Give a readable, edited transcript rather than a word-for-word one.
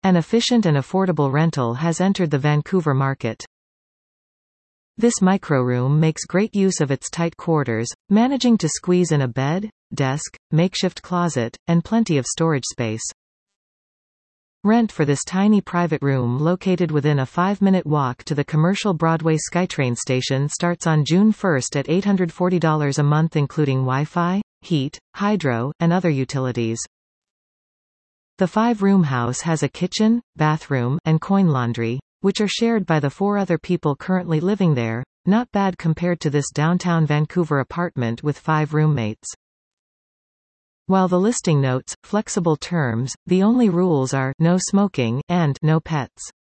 An efficient and affordable rental has entered the Vancouver market. This microroom makes great use of its tight quarters, managing to squeeze in a bed, desk, makeshift closet, and plenty of storage space. Rent for this tiny private room located within a 5-minute walk to the commercial Broadway SkyTrain station starts on June 1 at $840 a month, including Wi-Fi, heat, hydro, and other utilities. The 5-room house has a kitchen, bathroom, and coin laundry, which are shared by the 4 other people currently living there. Not bad compared to this downtown Vancouver apartment with 5 roommates. While the listing notes flexible terms, the only rules are no smoking and no pets.